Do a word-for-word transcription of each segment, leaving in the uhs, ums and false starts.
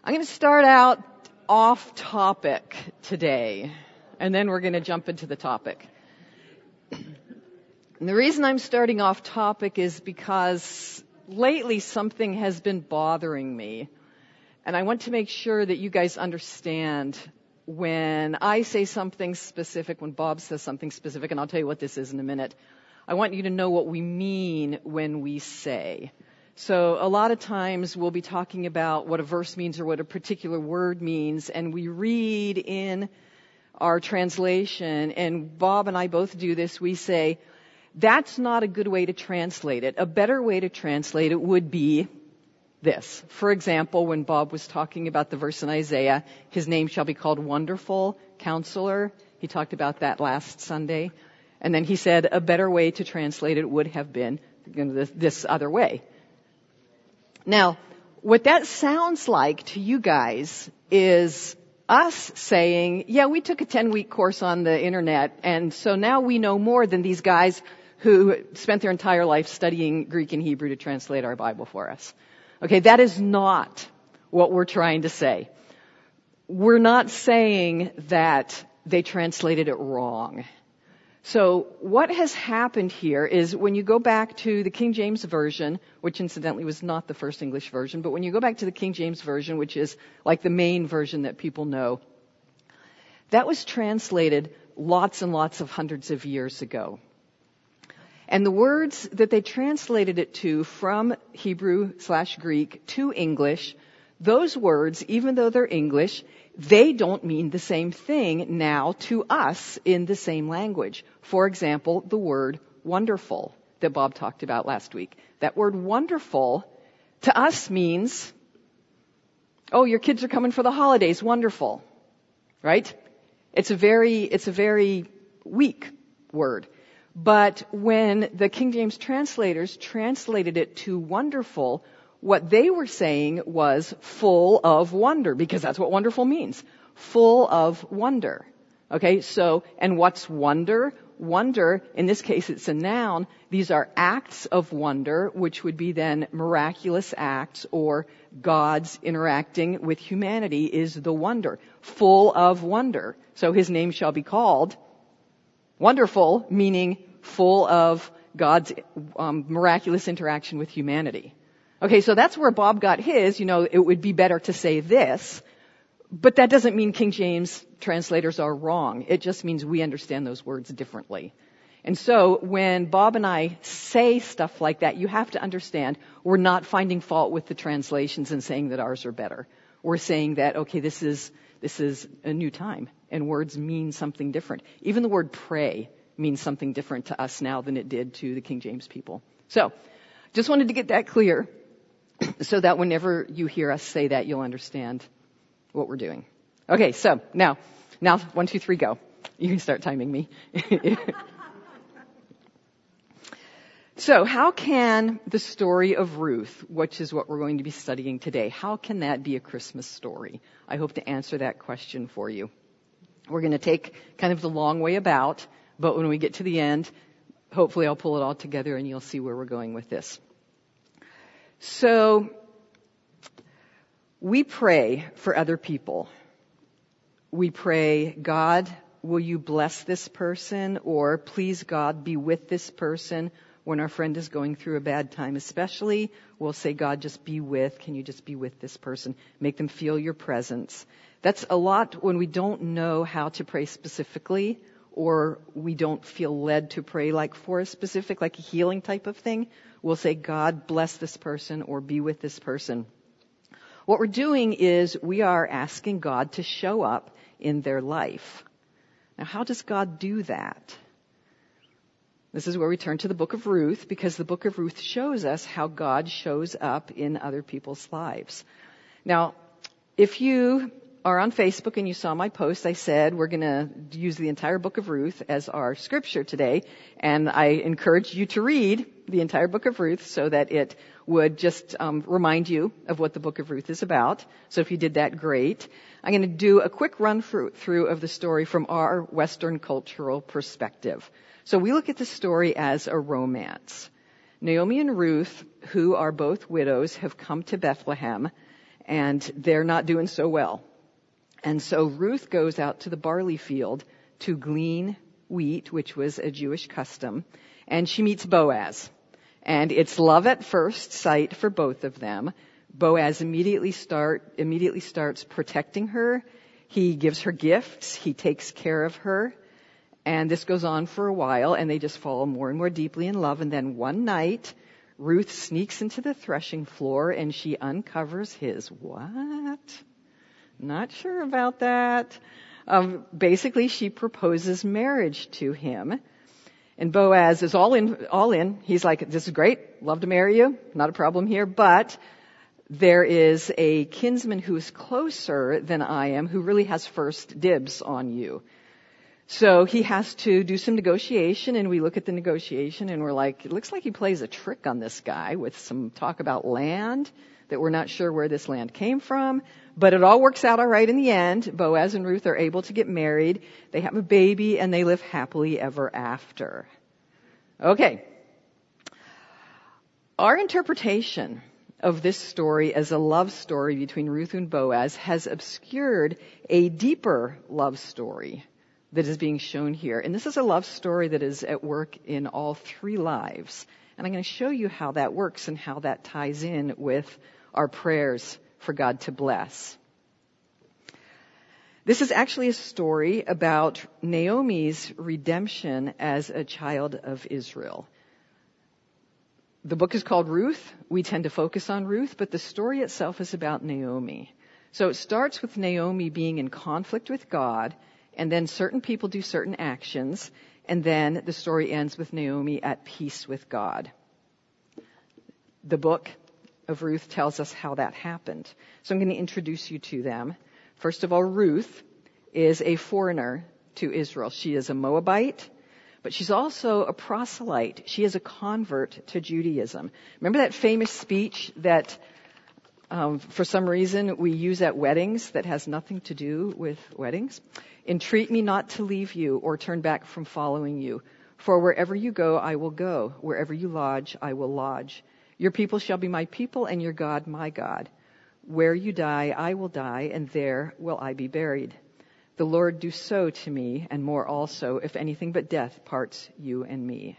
I'm going to start out off topic today, and then we're going to jump into the topic. And the reason I'm starting off topic is because lately something has been bothering me, and I want to make sure that you guys understand when I say something specific, when Bob says something specific, and I'll tell you what this is in a minute. I want you to know what we mean when we say. So a lot of times we'll be talking about what a verse means or what a particular word means, and we read in our translation, and Bob and I both do this, we say, that's not a good way to translate it. A better way to translate it would be this. For example, when Bob was talking about the verse in Isaiah, his name shall be called Wonderful Counselor. He talked about that last Sunday. And then he said a better way to translate it would have been you know, this, this other way. Now, what that sounds like to you guys is us saying, yeah, we took a ten-week course on the internet, and so now we know more than these guys who spent their entire life studying Greek and Hebrew to translate our Bible for us. Okay, that is not what we're trying to say. We're not saying that they translated it wrong. So what has happened here is when you go back to the King James Version, which incidentally was not the first English version, but when you go back to the King James Version, which is like the main version that people know, that was translated lots and lots of hundreds of years ago. And the words that they translated it to from Hebrew slash Greek to English, those words, even though they're English, they don't mean the same thing now to us in the same language. For example, the word wonderful that Bob talked about last week. That word wonderful to us means, oh, your kids are coming for the holidays, wonderful. Right? It's a very, it's a very weak word. But when the King James translators translated it to wonderful, what they were saying was full of wonder, because that's what wonderful means. Full of wonder. Okay, so, and what's wonder? Wonder, in this case it's a noun. These are acts of wonder, which would be then miraculous acts, or God's interacting with humanity is the wonder. Full of wonder. So his name shall be called Wonderful, meaning full of God's um, miraculous interaction with humanity. Okay, so that's where Bob got his, you know, it would be better to say this, but that doesn't mean King James translators are wrong. It just means we understand those words differently. And so when Bob and I say stuff like that, you have to understand we're not finding fault with the translations and saying that ours are better. We're saying that, okay, this is, this is a new time, and words mean something different. Even the word pray means something different to us now than it did to the King James people. So, just wanted to get that clear, so that whenever you hear us say that, you'll understand what we're doing. Okay, so now, now, one, two, three, go. You can start timing me. So how can the story of Ruth, which is what we're going to be studying today, how can that be a Christmas story? I hope to answer that question for you. We're going to take kind of the long way about, but when we get to the end, hopefully I'll pull it all together and you'll see where we're going with this. So, we pray for other people. We pray, God, will you bless this person? Or, please, God, be with this person when our friend is going through a bad time. Especially, we'll say, God, just be with, can you just be with this person? Make them feel your presence. That's a lot when we don't know how to pray specifically, or we don't feel led to pray like for a specific, like a healing type of thing. We'll say, God, bless this person or be with this person. What we're doing is we are asking God to show up in their life. Now, how does God do that? This is where we turn to the book of Ruth, because the book of Ruth shows us how God shows up in other people's lives. Now, if you are on Facebook and you saw my post, I said we're going to use the entire book of Ruth as our scripture today, and I encourage you to read the entire book of Ruth so that it would just um, remind you of what the book of Ruth is about. So if you did that, great. I'm going to do a quick run through of the story from our Western cultural perspective. So we look at the story as a romance. Naomi and Ruth, who are both widows, have come to Bethlehem, and they're not doing so well. And so Ruth goes out to the barley field to glean wheat, which was a Jewish custom, and she meets Boaz. And it's love at first sight for both of them. Boaz immediately start immediately starts protecting her. He gives her gifts. He takes care of her. And this goes on for a while, and they just fall more and more deeply in love. And then one night, Ruth sneaks into the threshing floor, and she uncovers his what? Not sure about that. Um, basically, she proposes marriage to him. And Boaz is all in, all in. He's like, this is great. Love to marry you. Not a problem here. But there is a kinsman who is closer than I am, who really has first dibs on you. So he has to do some negotiation, and we look at the negotiation, and we're like, it looks like he plays a trick on this guy with some talk about land, that we're not sure where this land came from. But it all works out all right in the end. Boaz and Ruth are able to get married. They have a baby, and they live happily ever after. Okay. Our interpretation of this story as a love story between Ruth and Boaz has obscured a deeper love story that is being shown here. And this is a love story that is at work in all three lives. And I'm going to show you how that works and how that ties in with our prayers for God to bless. This is actually a story about Naomi's redemption as a child of Israel. The book is called Ruth. We tend to focus on Ruth, but the story itself is about Naomi. So it starts with Naomi being in conflict with God, and then certain people do certain actions, and then the story ends with Naomi at peace with God. The book of Ruth tells us how that happened. So I'm going to introduce you to them. First of all, Ruth is a foreigner to Israel. She is a Moabite, but she's also a proselyte. She is a convert to Judaism. Remember that famous speech that um, for some reason we use at weddings that has nothing to do with weddings? Entreat me not to leave you or turn back from following you. For wherever you go, I will go. Wherever you lodge, I will lodge. Your people shall be my people, and your God my God. Where you die, I will die, and there will I be buried. The Lord do so to me, and more also, if anything but death parts you and me.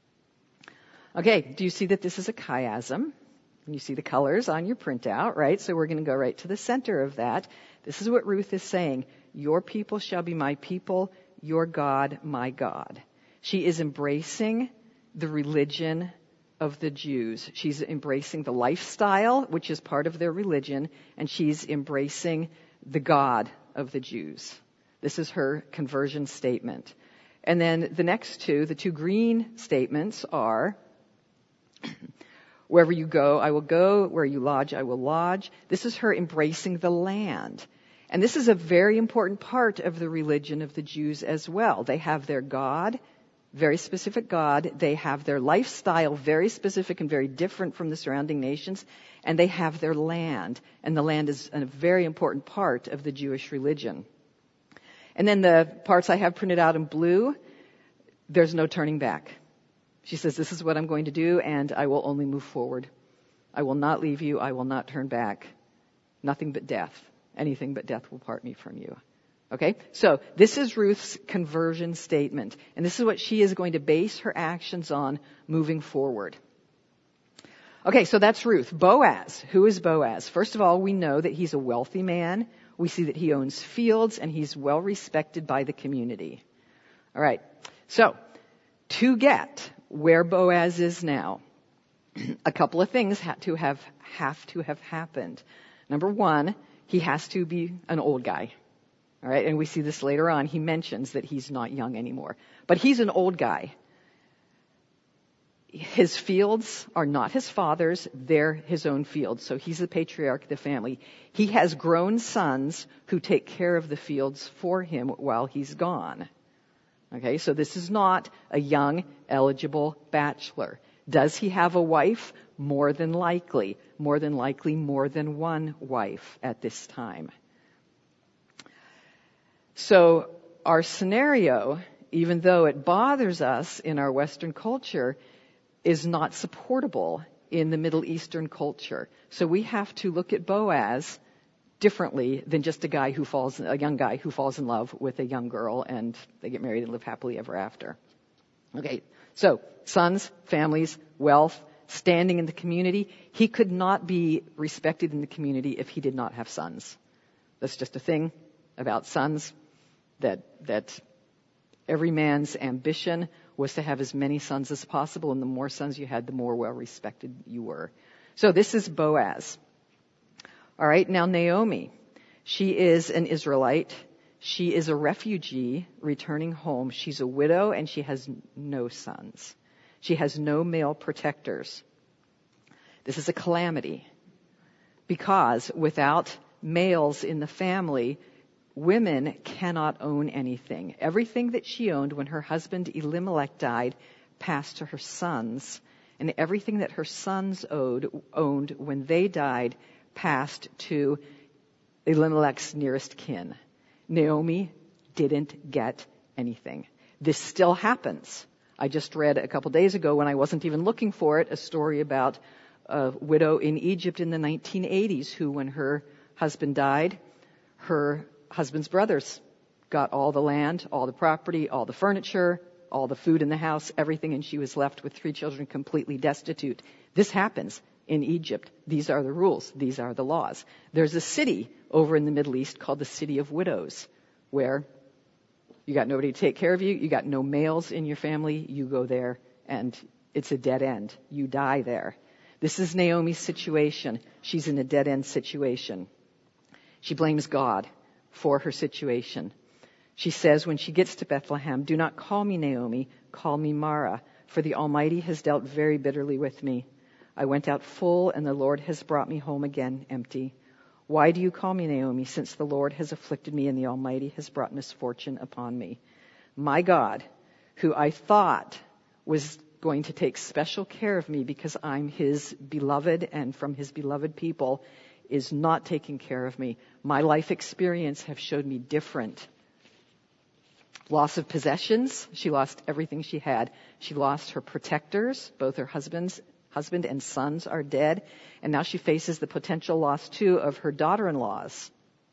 Okay, do you see that this is a chiasm? You see the colors on your printout, right? So we're going to go right to the center of that. This is what Ruth is saying. Your people shall be my people, your God my God. She is embracing the religion of the Jews. She's embracing the lifestyle, which is part of their religion, and she's embracing the God of the Jews. This is her conversion statement. And then the next two, the two green statements are, wherever you go, I will go. Where you lodge, I will lodge. This is her embracing the land. And this is a very important part of the religion of the Jews as well. They have their God, very specific God. They have their lifestyle, very specific and very different from the surrounding nations. And they have their land. And the land is a very important part of the Jewish religion. And then the parts I have printed out in blue, there's no turning back. She says, this is what I'm going to do, and I will only move forward. I will not leave you. I will not turn back. Nothing but death. Anything but death will part me from you. Okay? So this is Ruth's conversion statement. And this is what she is going to base her actions on moving forward. Okay, so that's Ruth. Boaz. Who is Boaz? First of all, we know that he's a wealthy man. We see that he owns fields, and he's well respected by the community. All right. So to get where Boaz is now, a couple of things have to have, have to have happened. Number one, he has to be an old guy. All right. And we see this later on. He mentions that he's not young anymore, but he's an old guy. His fields are not his father's. They're his own fields. So he's the patriarch of the family. He has grown sons who take care of the fields for him while he's gone. Okay. So this is not a young, eligible bachelor. Does he have a wife? More than likely. More than likely more than one wife at this time. So our scenario, even though it bothers us in our Western culture, is not supportable in the Middle Eastern culture. So we have to look at Boaz differently than just a guy who falls, a young guy who falls in love with a young girl and they get married and live happily ever after. Okay, so sons, families, wealth, standing in the community. He could not be respected in the community if he did not have sons. That's just a thing about sons, that that every man's ambition was to have as many sons as possible, and the more sons you had, the more well respected you were. So this is Boaz. All right, now Naomi, she is an Israelite. She is a refugee returning home. She's a widow and she has no sons. She has no male protectors. This is a calamity because without males in the family, women cannot own anything. Everything that she owned when her husband Elimelech died passed to her sons, and everything that her sons owed, owned when they died passed to Elimelech's nearest kin. Naomi didn't get anything. This still happens. I just read a couple days ago, when I wasn't even looking for it, a story about a widow in Egypt in the nineteen eighties who, when her husband died, her husband's brothers got all the land, all the property, all the furniture, all the food in the house, everything, and she was left with three children completely destitute. This happens in Egypt. These are the rules. These are the laws. There's a city over in the Middle East called the City of Widows, where you got nobody to take care of you, you got no males in your family, you go there and it's a dead end. You die there. This is Naomi's situation. She's in a dead end situation. She blames God for her situation. She says when she gets to Bethlehem, "Do not call me Naomi, call me Mara, for the Almighty has dealt very bitterly with me. I went out full, and the Lord has brought me home again empty. Why do you call me Naomi, since the Lord has afflicted me and the Almighty has brought misfortune upon me? My God, who I thought was going to take special care of me because I'm his beloved and from his beloved people, is not taking care of me. My life experience have showed me different." Loss of possessions. She lost everything she had. She lost her protectors. Both her husbands Husband and sons are dead, and now she faces the potential loss, too, of her daughter-in-laws.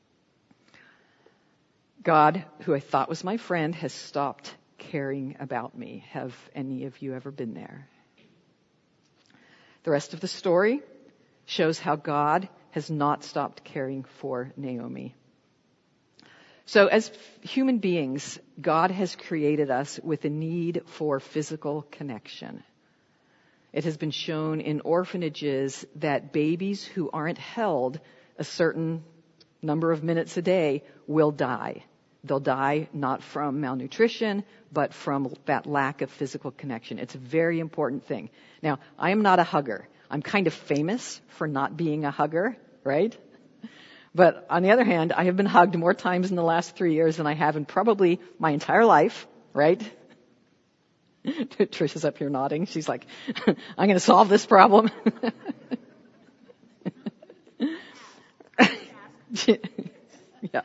God, who I thought was my friend, has stopped caring about me. Have any of you ever been there? The rest of the story shows how God has not stopped caring for Naomi. So as human beings, God has created us with a need for physical connection. It has been shown in orphanages that babies who aren't held a certain number of minutes a day will die. They'll die not from malnutrition, but from that lack of physical connection. It's a very important thing. Now, I am not a hugger. I'm kind of famous for not being a hugger, right? But on the other hand, I have been hugged more times in the last three years than I have in probably my entire life, right? Trish is up here nodding. She's like, I'm going to solve this problem. Yeah.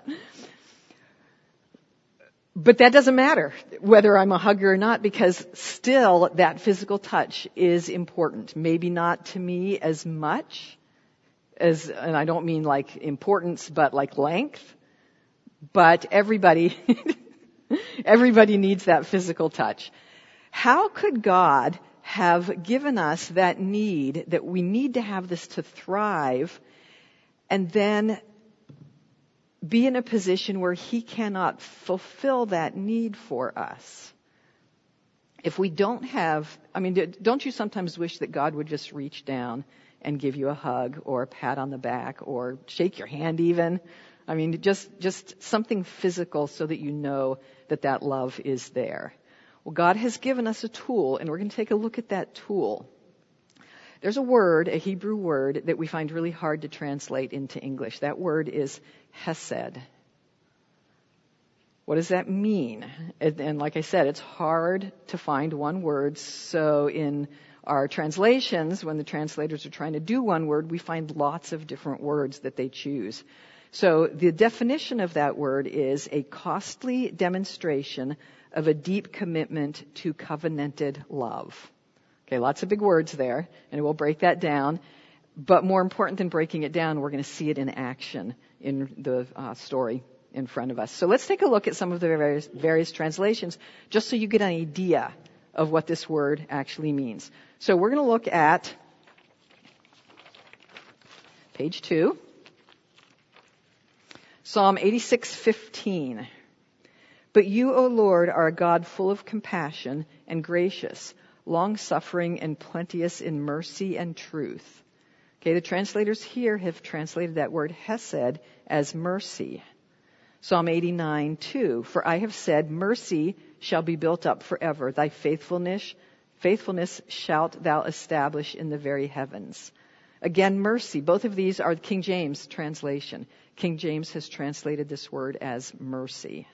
But that doesn't matter whether I'm a hugger or not, because still that physical touch is important. Maybe not to me as much as, and I don't mean like importance, but like length. But everybody, everybody needs that physical touch. How could God have given us that need, that we need to have this to thrive, and then be in a position where he cannot fulfill that need for us? If we don't have, I mean, don't you sometimes wish that God would just reach down and give you a hug or a pat on the back or shake your hand even? I mean, just, just something physical so that you know that that love is there. Well, God has given us a tool, and we're going to take a look at that tool. There's a word, a Hebrew word, that we find really hard to translate into English. That word is hesed. What does that mean? And, and like I said, it's hard to find one word. So in our translations, when the translators are trying to do one word, we find lots of different words that they choose. So the definition of that word is a costly demonstration of a deep commitment to covenanted love. Okay, lots of big words there, and we'll break that down. But more important than breaking it down, we're going to see it in action in the uh, story in front of us. So let's take a look at some of the various, various translations, just so you get an idea of what this word actually means. So we're going to look at page two, Psalm eighty-six fifteen. But you, O Lord, are a God full of compassion and gracious, long-suffering and plenteous in mercy and truth. Okay, the translators here have translated that word hesed as mercy. Psalm eighty-nine two, for I have said, mercy shall be built up forever. Thy faithfulness, faithfulness shalt thou establish in the very heavens. Again, mercy. Both of these are the King James translation. King James has translated this word as mercy.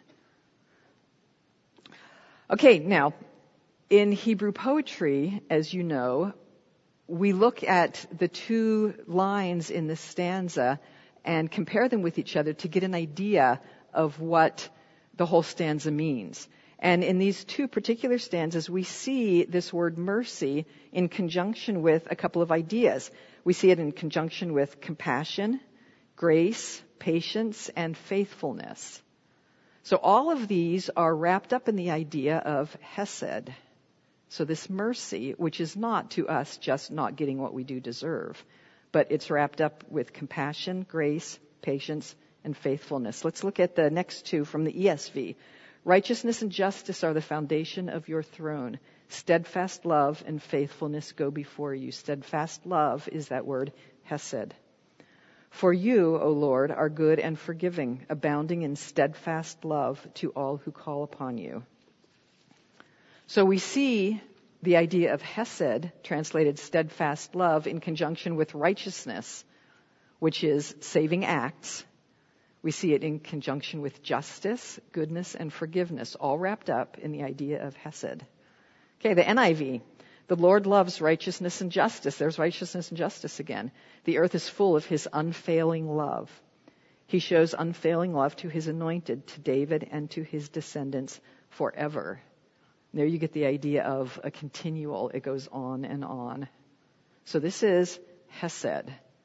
Okay, now, in Hebrew poetry, as you know, we look at the two lines in this stanza and compare them with each other to get an idea of what the whole stanza means. And in these two particular stanzas, we see this word mercy in conjunction with a couple of ideas. We see it in conjunction with compassion, grace, patience, and faithfulness. So all of these are wrapped up in the idea of hesed. So this mercy, which is not to us just not getting what we do deserve, but it's wrapped up with compassion, grace, patience, and faithfulness. Let's look at the next two from the E S V. Righteousness and justice are the foundation of your throne. Steadfast love and faithfulness go before you. Steadfast love is that word, hesed. For you, O Lord, are good and forgiving, abounding in steadfast love to all who call upon you. So we see the idea of hesed, translated steadfast love, in conjunction with righteousness, which is saving acts. We see it in conjunction with justice, goodness, and forgiveness, all wrapped up in the idea of hesed. Okay, the N I V. The Lord loves righteousness and justice. There's righteousness and justice again. The earth is full of his unfailing love. He shows unfailing love to his anointed, to David and to his descendants forever. There you get the idea of a continual. It goes on and on. So this is hesed,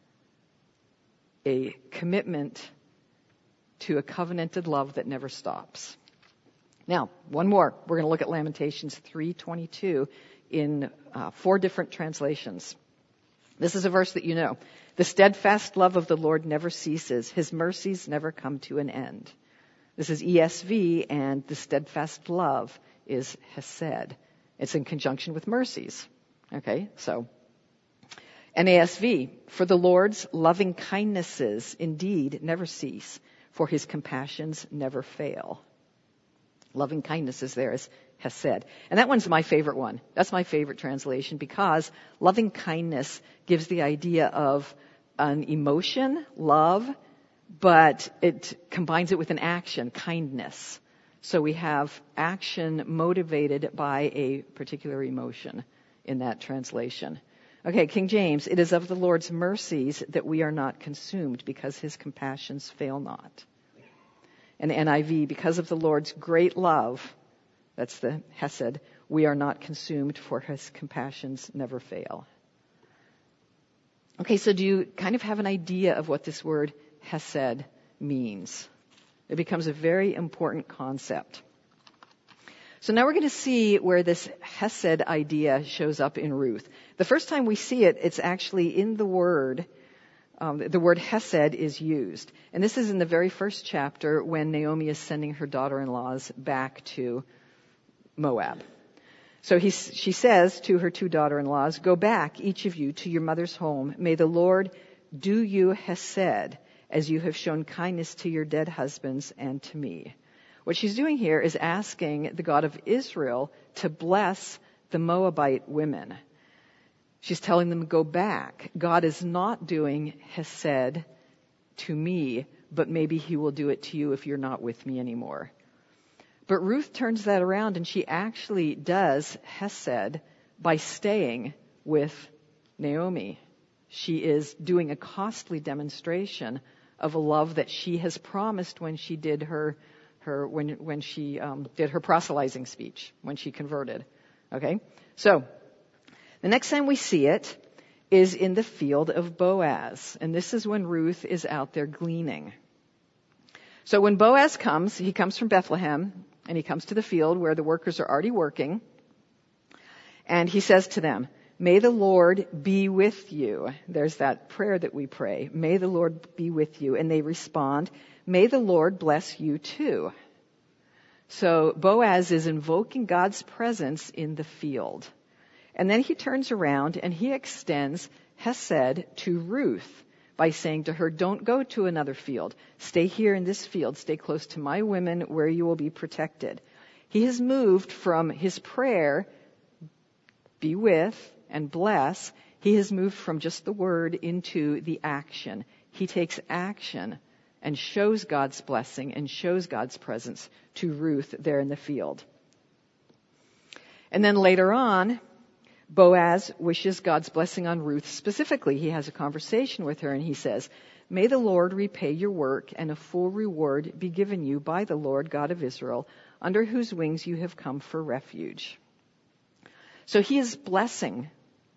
a commitment to a covenanted love that never stops. Now, one more. We're going to look at Lamentations three twenty-two in uh, four different translations. This is a verse that you know. The steadfast love of the Lord never ceases. His mercies never come to an end. This is E S V, and the steadfast love is hesed. It's in conjunction with mercies. Okay, so N A S V, for the Lord's loving kindnesses indeed never cease, for his compassions never fail. Loving kindnesses there is hesed. And that one's my favorite one. That's my favorite translation, because loving kindness gives the idea of an emotion, love, but it combines it with an action, kindness. So we have action motivated by a particular emotion in that translation. Okay, King James, it is of the Lord's mercies that we are not consumed, because his compassions fail not. And N I V, because of the Lord's great love, that's the hesed, we are not consumed, for his compassions never fail. Okay, so do you kind of have an idea of what this word hesed means? It becomes a very important concept. So now we're going to see where this hesed idea shows up in Ruth. The first time we see it, it's actually in the word. Um, the word hesed is used. And this is in the very first chapter when Naomi is sending her daughter-in-laws back to Moab. So he, she says to her two daughter-in-laws, go back, each of you, to your mother's home. May the Lord do you hesed, as you have shown kindness to your dead husbands and to me. What she's doing here is asking the God of Israel to bless the Moabite women. She's telling them, go back. God is not doing hesed to me, but maybe he will do it to you if you're not with me anymore. But Ruth turns that around, and she actually does hesed by staying with Naomi. She is doing a costly demonstration of a love that she has promised when she did her, her when when she um, did her proselytizing speech, when she converted. Okay, so the next time we see it, is in the field of Boaz. And this is when Ruth is out there gleaning. So when Boaz comes, he comes from Bethlehem, and he comes to the field where the workers are already working. And he says to them, "May the Lord be with you." There's that prayer that we pray. "May the Lord be with you." And they respond, "May the Lord bless you too." So Boaz is invoking God's presence in the field. And then he turns around and he extends Hesed to Ruth by saying to her, "Don't go to another field. Stay here in this field. Stay close to my women where you will be protected." He has moved from his prayer, "Be with and bless," he has moved from just the word into the action. He takes action and shows God's blessing and shows God's presence to Ruth there in the field. And then later on, Boaz wishes God's blessing on Ruth specifically. He has a conversation with her and he says, "May the Lord repay your work and a full reward be given you by the Lord God of Israel, under whose wings you have come for refuge." So he is blessing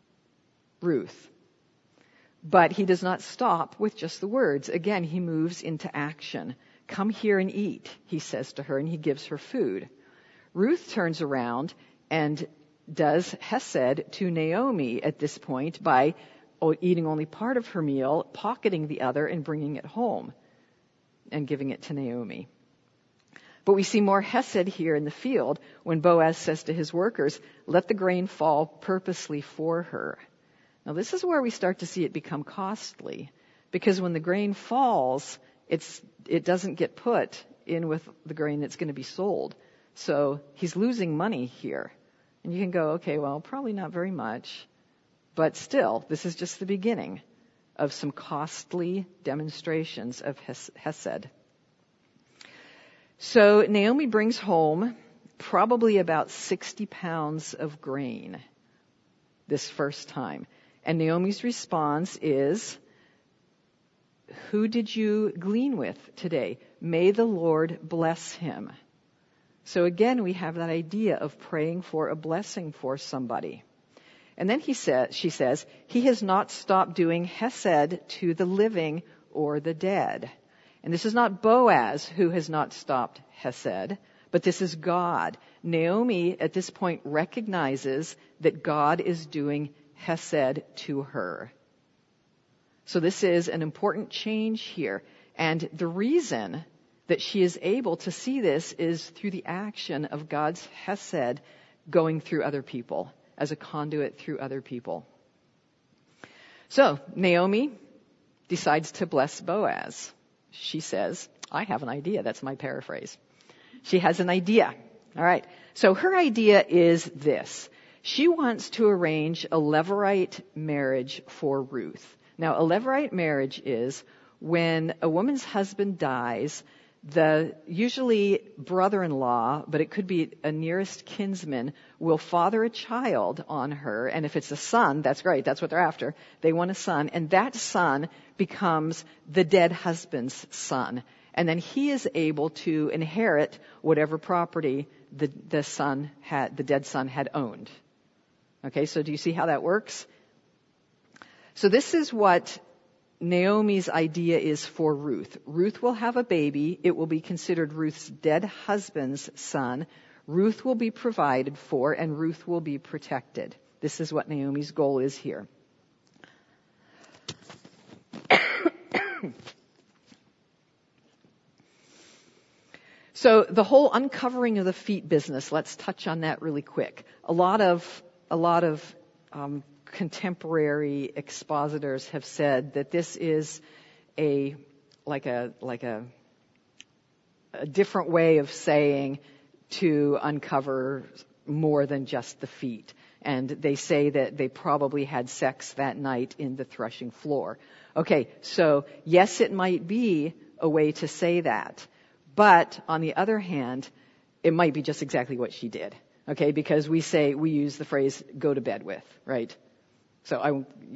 Ruth. But he does not stop with just the words. Again, he moves into action. "Come here and eat," he says to her, and he gives her food. Ruth turns around and does Hesed to Naomi at this point by eating only part of her meal, pocketing the other, and bringing it home and giving it to Naomi. But we see more Hesed here in the field when Boaz says to his workers, "Let the grain fall purposely for her." Now this is where we start to see it become costly, because when the grain falls, it's it doesn't get put in with the grain that's going to be sold. So he's losing money here. And you can go, okay, well, probably not very much. But still, this is just the beginning of some costly demonstrations of Hesed. So Naomi brings home probably about sixty pounds of grain this first time. And Naomi's response is, "Who did you glean with today? May the Lord bless him." So again, we have that idea of praying for a blessing for somebody. And then he says, she says, "He has not stopped doing Hesed to the living or the dead." And this is not Boaz who has not stopped Hesed, but this is God. Naomi at this point recognizes that God is doing Hesed to her. So this is an important change here. And the reason that she is able to see this is through the action of God's Hesed going through other people, as a conduit through other people. So Naomi decides to bless Boaz. She says, "I have an idea." That's my paraphrase. She has an idea. All right. So her idea is this. She wants to arrange a Levirate marriage for Ruth. Now, a Levirate marriage is when a woman's husband dies, the usually brother-in-law, but it could be a nearest kinsman, will father a child on her. And if it's a son, that's great. That's what they're after. They want a son. And that son becomes the dead husband's son. And then he is able to inherit whatever property the, the son had, the dead son had owned. Okay, so do you see how that works? So this is what Naomi's idea is for Ruth. Ruth will have a baby. It will be considered Ruth's dead husband's son. Ruth will be provided for, and Ruth will be protected. This is what Naomi's goal is here. So the whole uncovering of the feet business, let's touch on that really quick. A lot of, a lot of, um, contemporary expositors have said that this is a like a like a a different way of saying to uncover more than just the feet. And they say that they probably had sex that night in the threshing floor. Okay, so yes, it might be a way to say that. But on the other hand, it might be just exactly what she did. Okay, because we say, we use the phrase go to bed with, right? So I,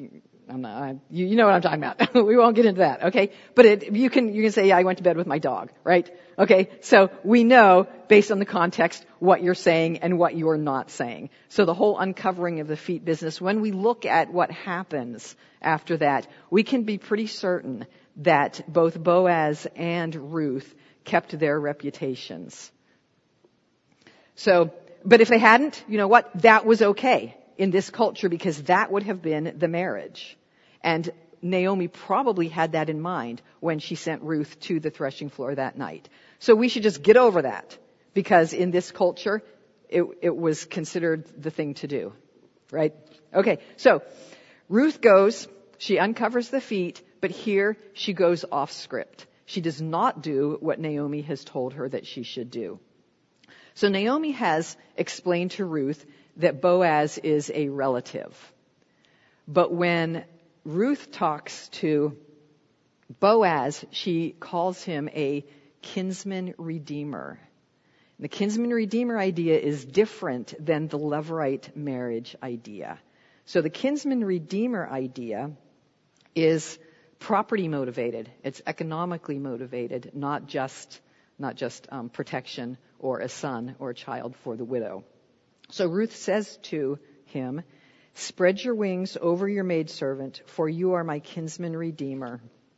I'm not, I, you, you know what I'm talking about. We won't get into that, okay? But it, you can, you can say, yeah, I went to bed with my dog, right? Okay, so we know, based on the context, what you're saying and what you're not saying. So the whole uncovering of the feet business, when we look at what happens after that, we can be pretty certain that both Boaz and Ruth kept their reputations. So, but if they hadn't, you know what? That was okay in this culture, because that would have been the marriage. And Naomi probably had that in mind when she sent Ruth to the threshing floor that night. So we should just get over that, because in this culture, it, it was considered the thing to do, right? Okay, so Ruth goes, she uncovers the feet, but here she goes off script. She does not do what Naomi has told her that she should do. So Naomi has explained to Ruth that Boaz is a relative. But when Ruth talks to Boaz, she calls him a kinsman redeemer. The kinsman redeemer idea is different than the Levirate marriage idea. So the kinsman redeemer idea is property motivated. It's economically motivated, not just not just um, protection or a son or a child for the widow. So Ruth says to him, "Spread your wings over your maidservant, for you are my kinsman redeemer."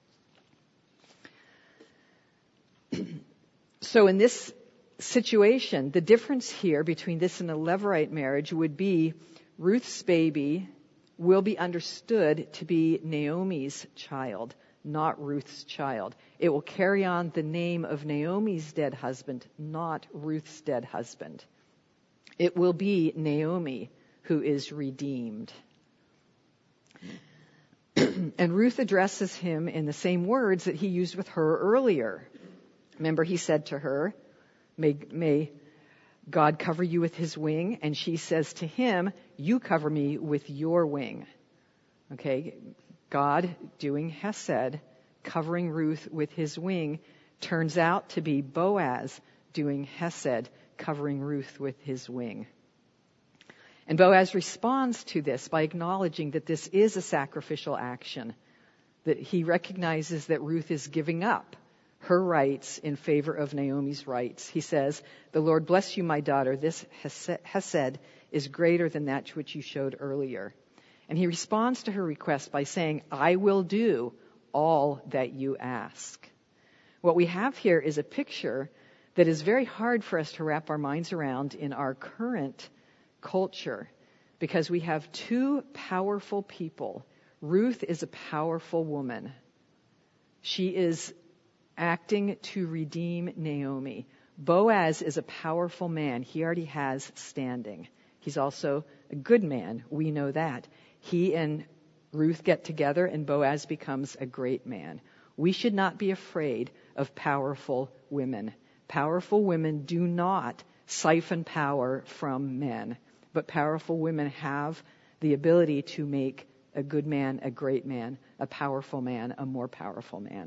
So in this situation, the difference here between this and a Levirate marriage would be Ruth's baby will be understood to be Naomi's child, not Ruth's child. It will carry on the name of Naomi's dead husband, not Ruth's dead husband. It will be Naomi who is redeemed. And Ruth addresses him in the same words that he used with her earlier. Remember, he said to her, may, may God cover you with his wing. And she says to him, you cover me with your wing. Okay, God doing Hesed, covering Ruth with his wing, turns out to be Boaz doing Hesed, covering Ruth with his wing. And Boaz responds to this by acknowledging that this is a sacrificial action, that he recognizes that Ruth is giving up her rights in favor of Naomi's rights. He says, "The Lord bless you, my daughter. This Hesed is greater than that which you showed earlier." And he responds to her request by saying, "I will do all that you ask." What we have here is a picture that is very hard for us to wrap our minds around in our current culture, because we have two powerful people. Ruth is a powerful woman. She is acting to redeem Naomi. Boaz is a powerful man. He already has standing. He's also a good man. We know that. He and Ruth get together and Boaz becomes a great man. We should not be afraid of powerful women. Powerful women do not siphon power from men, but powerful women have the ability to make a good man a great man, a powerful man a more powerful man.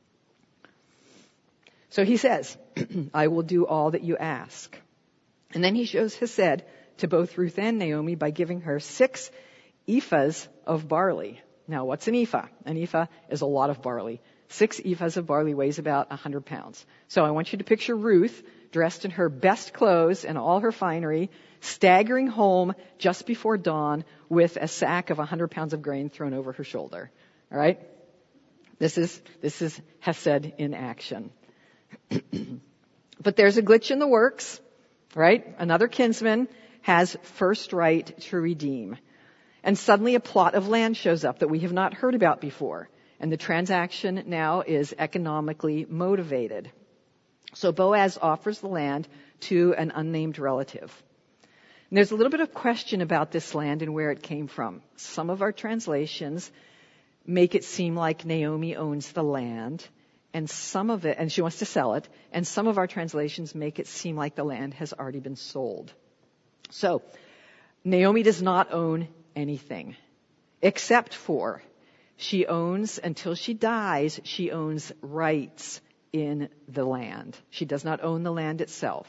So he says, "I will do all that you ask." And then he shows Hesed to both Ruth and Naomi by giving her six ephahs of barley. Now, what's an ephah? An ephah is a lot of barley. Six ephahs of barley weighs about one hundred pounds. So I want you to picture Ruth dressed in her best clothes and all her finery, staggering home just before dawn with a sack of one hundred pounds of grain thrown over her shoulder. All right? This is, this is Hesed in action. But there's a glitch in the works, right? Another kinsman has first right to redeem. And suddenly a plot of land shows up that we have not heard about before. And the transaction now is economically motivated. So Boaz offers the land to an unnamed relative. And there's a little bit of question about this land and where it came from. Some of our translations make it seem like Naomi owns the land, and some of it, and she wants to sell it, and some of our translations make it seem like the land has already been sold. So Naomi does not own anything, except for she owns, until she dies, she owns rights in the land. She does not own the land itself.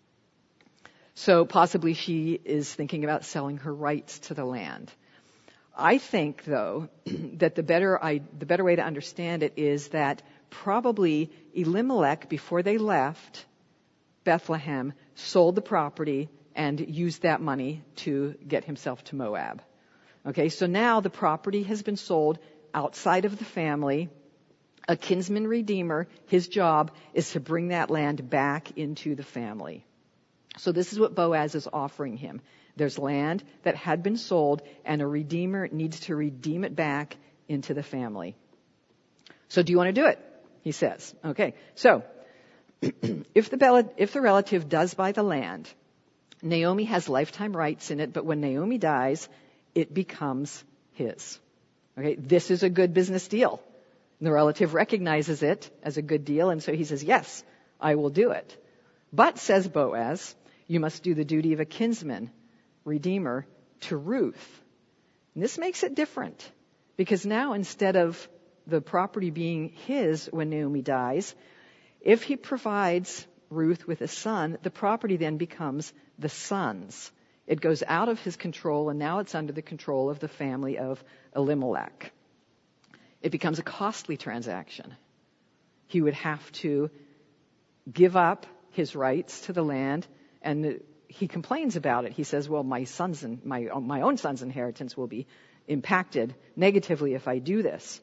So possibly she is thinking about selling her rights to the land. I think, though, that the better I, the better way to understand it is that probably Elimelech, before they left Bethlehem, sold the property and used that money to get himself to Moab. Okay, so now the property has been sold outside of the family. A kinsman redeemer, his job is to bring that land back into the family. So this is what Boaz is offering him. There's land that had been sold, and a redeemer needs to redeem it back into the family. So do you want to do it? He says. Okay, so if the if the relative does buy the land, Naomi has lifetime rights in it, but when Naomi dies, it becomes his. Okay, this is a good business deal. The relative recognizes it as a good deal, and so he says, yes, I will do it. But, says Boaz, you must do the duty of a kinsman redeemer to Ruth. And this makes it different, because now instead of the property being his when Naomi dies, if he provides Ruth with a son, the property then becomes the son's. It goes out of his control, and now it's under the control of the family of Elimelech. It becomes a costly transaction. He would have to give up his rights to the land, and he complains about it. He says, well, my son's and my, my own son's inheritance will be impacted negatively if I do this.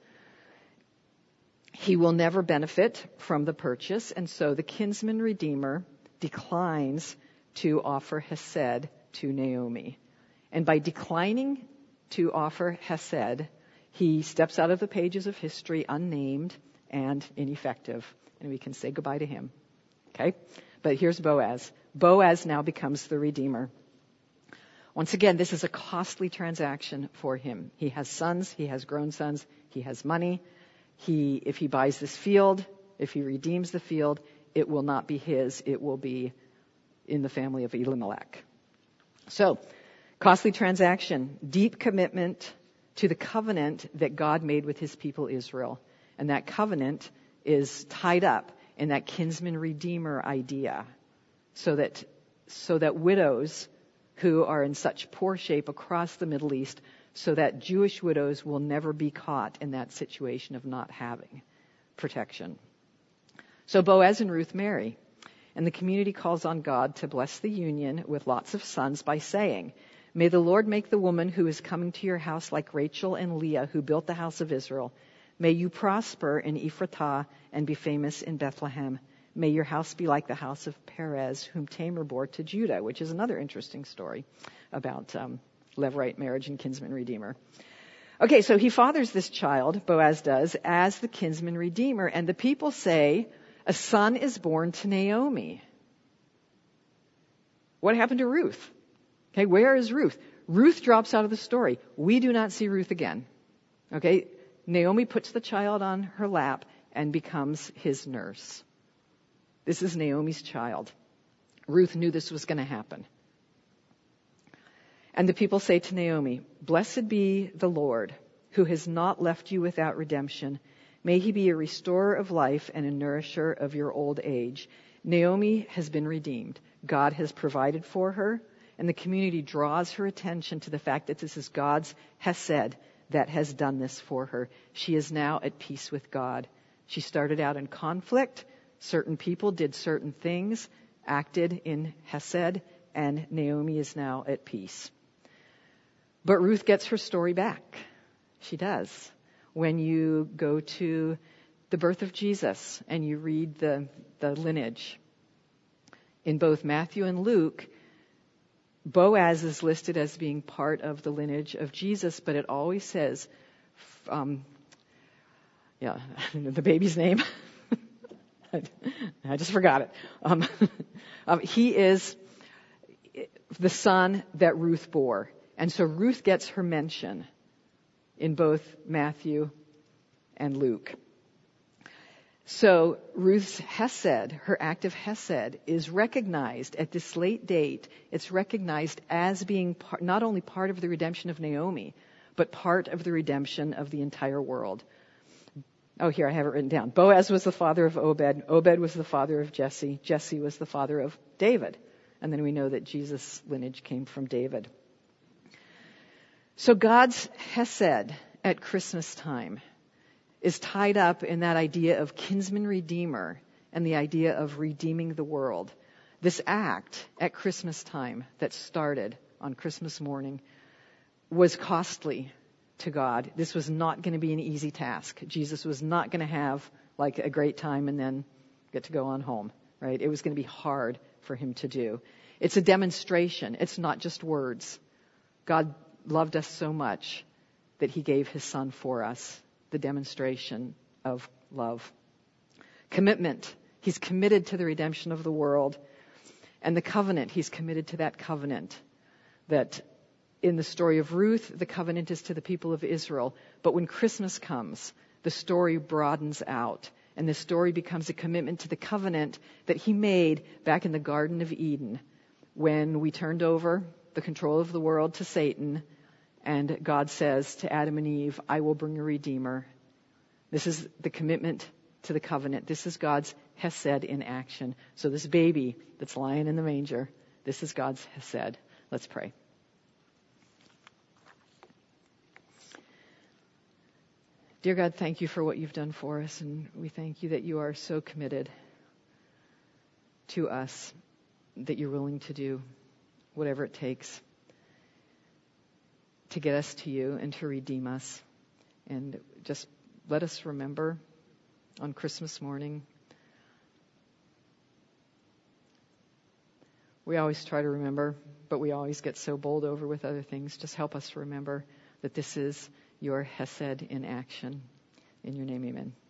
He will never benefit from the purchase, and so the kinsman redeemer declines to offer hesed to Naomi. And by declining to offer hesed, he steps out of the pages of history unnamed and ineffective, and we can say goodbye to him. Okay? But here's Boaz. Boaz now becomes the redeemer. Once again, this is a costly transaction for him. He has sons, he has grown sons, he has money. He, if he buys this field, if he redeems the field, it will not be his, it will be in the family of Elimelech. So, costly transaction, deep commitment to the covenant that God made with his people Israel. And that covenant is tied up in that kinsman redeemer idea, so that so that widows who are in such poor shape across the Middle East, so that Jewish widows will never be caught in that situation of not having protection. So Boaz and Ruth marry, and the community calls on God to bless the union with lots of sons by saying, may the Lord make the woman who is coming to your house like Rachel and Leah, who built the house of Israel. May you prosper in Ephratah and be famous in Bethlehem. May your house be like the house of Perez, whom Tamar bore to Judah, which is another interesting story about um, Levirate marriage and kinsman redeemer. Okay, so he fathers this child, Boaz does, as the kinsman redeemer, and the people say, a son is born to Naomi. What happened to Ruth? Okay, where is Ruth? Ruth drops out of the story. We do not see Ruth again. Okay, Naomi puts the child on her lap and becomes his nurse. This is Naomi's child. Ruth knew this was going to happen. And the people say to Naomi, blessed be the Lord, who has not left you without redemption. May he be a restorer of life and a nourisher of your old age. Naomi has been redeemed. God has provided for her, and the community draws her attention to the fact that this is God's hesed that has done this for her. She is now at peace with God. She started out in conflict. Certain people did certain things, acted in hesed, and Naomi is now at peace. But Ruth gets her story back. She does. When you go to the birth of Jesus and you read the, the lineage, in both Matthew and Luke, Boaz is listed as being part of the lineage of Jesus, but it always says, um, yeah, the baby's name. I just forgot it. Um, um, he is the son that Ruth bore. And so Ruth gets her mention in both Matthew and Luke. So Ruth's hesed, her act of hesed, is recognized at this late date. It's recognized as being part, not only part of the redemption of Naomi, but part of the redemption of the entire world. Oh, here, I have it written down. Boaz was the father of Obed. Obed was the father of Jesse. Jesse was the father of David. And then we know that Jesus' lineage came from David. So God's Hesed at Christmas time is tied up in that idea of kinsman redeemer and the idea of redeeming the world. This act at Christmas time that started on Christmas morning was costly to God. This was not going to be an easy task. Jesus was not going to have like a great time and then get to go on home, right? It was going to be hard for him to do. It's a demonstration. It's not just words. God loved us so much that he gave his son for us, the demonstration of love. Commitment. He's committed to the redemption of the world. And the covenant, he's committed to that covenant. That in the story of Ruth, the covenant is to the people of Israel. But when Christmas comes, the story broadens out. And the story becomes a commitment to the covenant that he made back in the Garden of Eden when we turned over the control of the world to Satan. And God says to Adam and Eve, I will bring a redeemer. This is the commitment to the covenant. This is God's Hesed in action. So this baby that's lying in the manger, this is God's Hesed. Let's pray. Dear God, thank you for what you've done for us, and we thank you that you are so committed to us, that you're willing to do whatever it takes to get us to you and to redeem us. And just let us remember on Christmas morning. We always try to remember, but we always get so bowled over with other things. Just help us remember that this is your Hesed in action. In your name, amen.